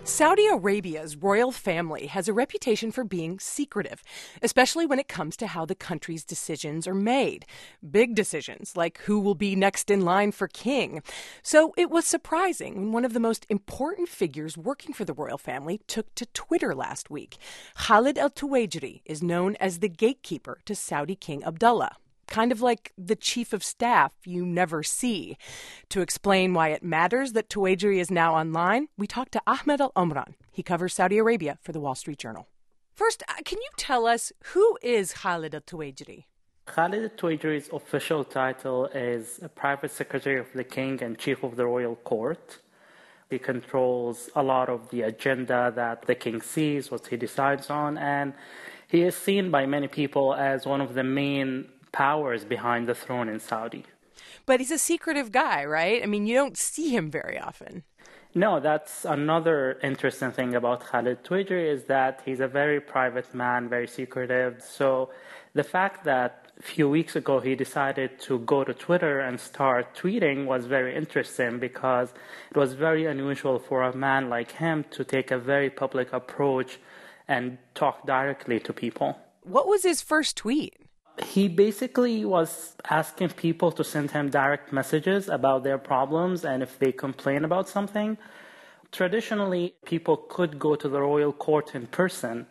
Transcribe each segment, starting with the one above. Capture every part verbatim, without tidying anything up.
Saudi Arabia's royal family has a reputation for being secretive, especially when it comes to how the country's decisions are made. Big decisions, like who will be next in line for king. So it was surprising when one of the most important figures working for the royal family took to Twitter last week. Khalid al-Tuwaijri is known as the gatekeeper to Saudi King Abdullah. Kind of like the chief of staff you never see. To explain why it matters that Tuwaijri is now online, we talked to Ahmed Al-Omran. He covers Saudi Arabia for the Wall Street Journal. First, can you tell us, who is Khalid Al-Tuwaijri? Khalid Al-Tuwaijri's official title is Private Secretary of the King and Chief of the Royal Court. He controls a lot of the agenda that the king sees, what he decides on, and he is seen by many people as one of the main powers behind the throne in Saudi. But he's a secretive guy, right? I mean, you don't see him very often. No, that's another interesting thing about Khalid Tuwaijri is that he's a very private man, very secretive. So the fact that a few weeks ago he decided to go to Twitter and start tweeting was very interesting because it was very unusual for a man like him to take a very public approach and talk directly to people. What was his first tweet? He basically was asking people to send him direct messages about their problems and if they complain about something. Traditionally, people could go to the royal court in person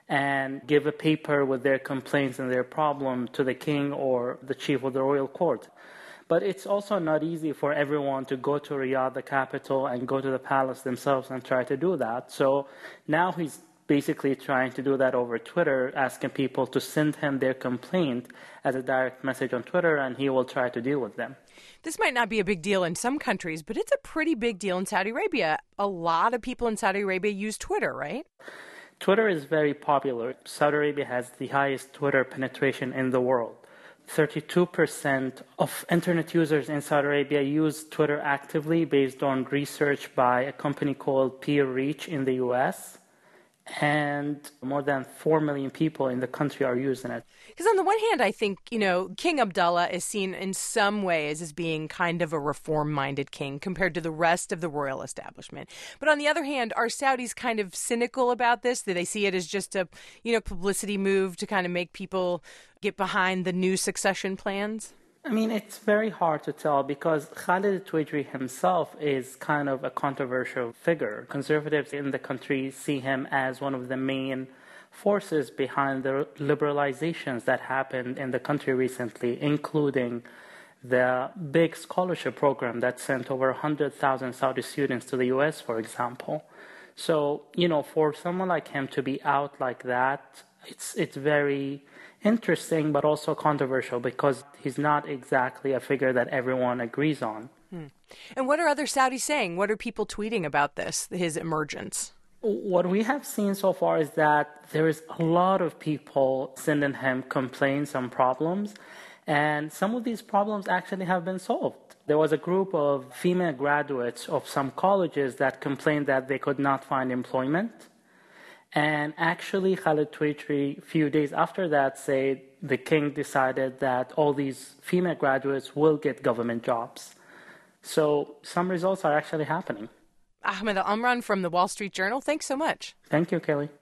and give a paper with their complaints and their problem to the king or the chief of the royal court. But it's also not easy for everyone to go to Riyadh, the capital, and go to the palace themselves and try to do that. So now he's basically trying to do that over Twitter, asking people to send him their complaint as a direct message on Twitter, and he will try to deal with them. This might not be a big deal in some countries, but it's a pretty big deal in Saudi Arabia. A lot of people in Saudi Arabia use Twitter, right? Twitter is very popular. Saudi Arabia has the highest Twitter penetration in the world. thirty-two percent of internet users in Saudi Arabia use Twitter actively based on research by a company called PeerReach in the U S, and more than four million people in the country are using it. Because on the one hand, I think, you know, King Abdullah is seen in some ways as being kind of a reform-minded king compared to the rest of the royal establishment. But on the other hand, are Saudis kind of cynical about this? Do they see it as just a, you know, publicity move to kind of make people get behind the new succession plans? I mean, it's very hard to tell because Khalid Tuwaijri himself is kind of a controversial figure. Conservatives in the country see him as one of the main forces behind the liberalizations that happened in the country recently, including the big scholarship program that sent over one hundred thousand Saudi students to the U S, for example. So, you know, for someone like him to be out like that, it's it's very interesting, but also controversial because he's not exactly a figure that everyone agrees on. Hmm. And what are other Saudis saying? What are people tweeting about this, his emergence? What we have seen so far is that there is a lot of people sending him complaints and problems, and some of these problems actually have been solved. There was a group of female graduates of some colleges that complained that they could not find employment. And actually, Khalid Tuwaijri, a few days after that, said the king decided that all these female graduates will get government jobs. So some results are actually happening. Ahmed Al-Omran from the Wall Street Journal, thanks so much. Thank you, Kelly.